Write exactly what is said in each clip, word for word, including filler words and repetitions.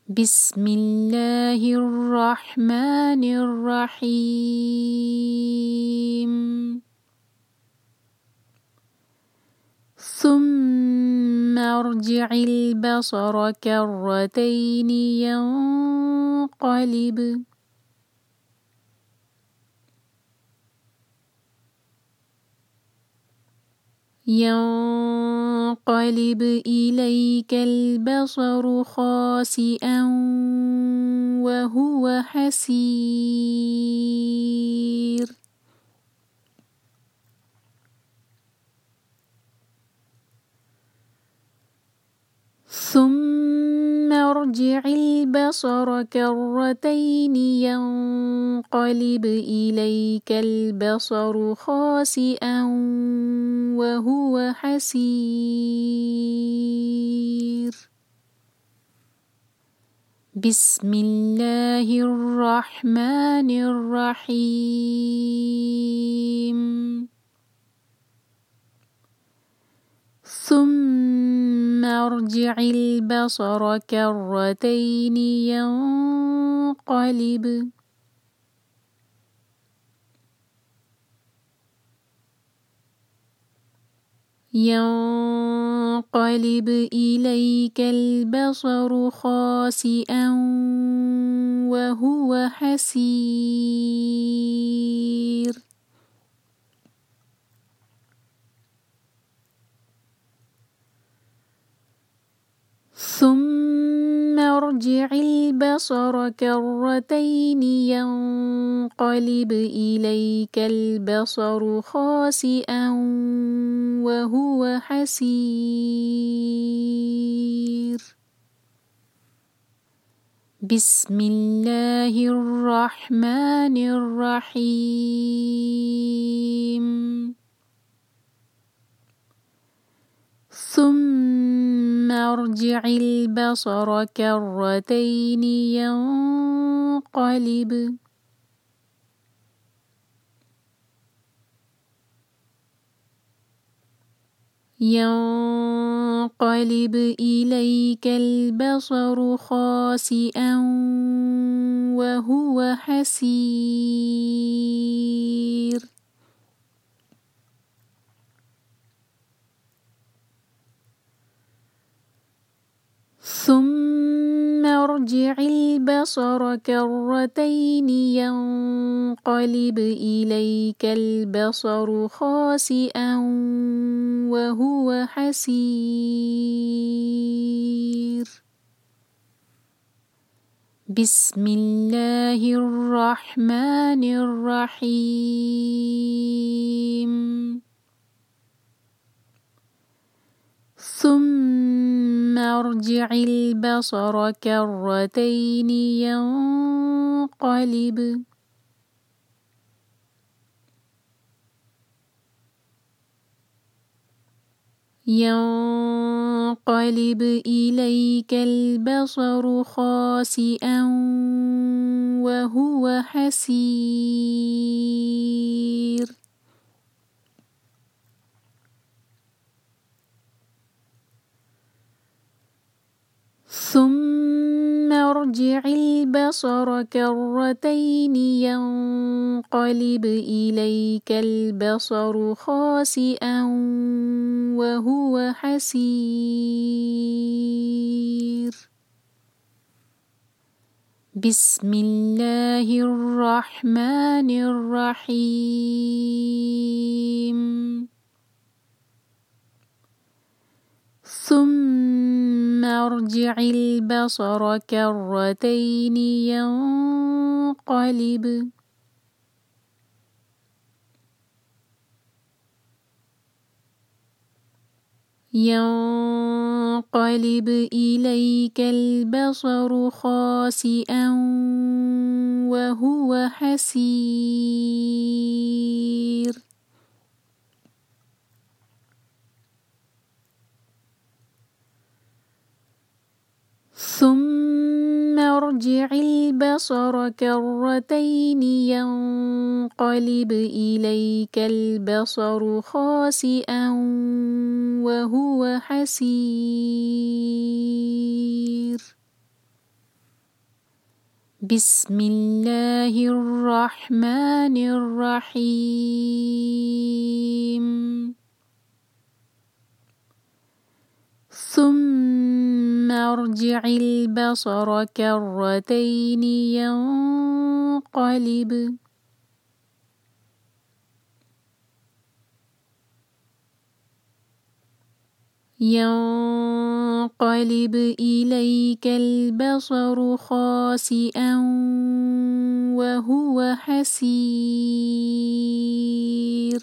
بسم الله الرحمن الرحيم ثم ارجع البصر كرتين ينقلب ينقلب إليك البصر خاسئا وهو حسير ثم ارجع البصر كرتين ينقلب إليك البصر خاسئا وهو حسير بسم الله الرحمن الرحيم ثم ارجع البصر كرتين ينقلب ينقلب إليك البصر خاسئا وهو حسير ثم ارجع البصر كرتين ينقلب إليك البصر خاسئا وهو حسير بسم الله الرحمن الرحيم ثم ارجع البصر كرتين ينقلب ينقلب إليك البصر خاسئا وهو حسير ثم ارجع البصر كرتين ينقلب إليك البصر خاسئا وهو حسير بسم الله الرحمن الرحيم ثم ارجع البصر كرتين ينقلب إليك البصر خاسئا وهو حسير ثم ارجع البصر كرتين ينقلب إليك البصر خاسئا وهو حسير بسم الله الرحمن الرحيم ثم ارجع البصر كرتين ينقلب إليك البصر خاسئا وهو حسير بسم الله الرحمن الرحيم ثم ارجع البصر كرتين ينقلب ينقلب إليك البصر خاسئا وهو حسير ثم ارجع البصر كرتين ينقلب إليك البصر خاسئا وهو حسير بسم الله الرحمن الرحيم ثم ارجع البصر كرتين ينقلب إليك البصر خاسئا وهو حسير بسم الله الرحمن الرحيم ثم ارجع البصر كرتين ينقلب إليك البصر خاسئا وهو حسير ثم ارجع البصر كرتين ينقلب إليك البصر خاسئا وهو حسير بسم الله الرحمن الرحيم ثم ارجع البصر كرتين ينقلب ينقلب إليك البصر خاسئا وهو حسير ثم ارجع البصر كرتين ينقلب إليك البصر خاسئا وهو حسير بسم الله الرحمن الرحيم ثم ارجع البصر كرتين ينقلب ينقلب إليك البصر خاسئا وهو حسير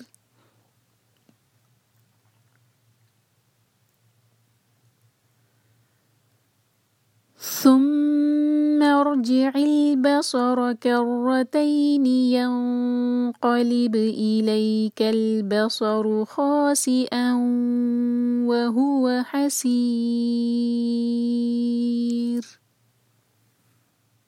ثم ارجع البصر كرتين ينقلب إليك البصر خاسئا وهو حسير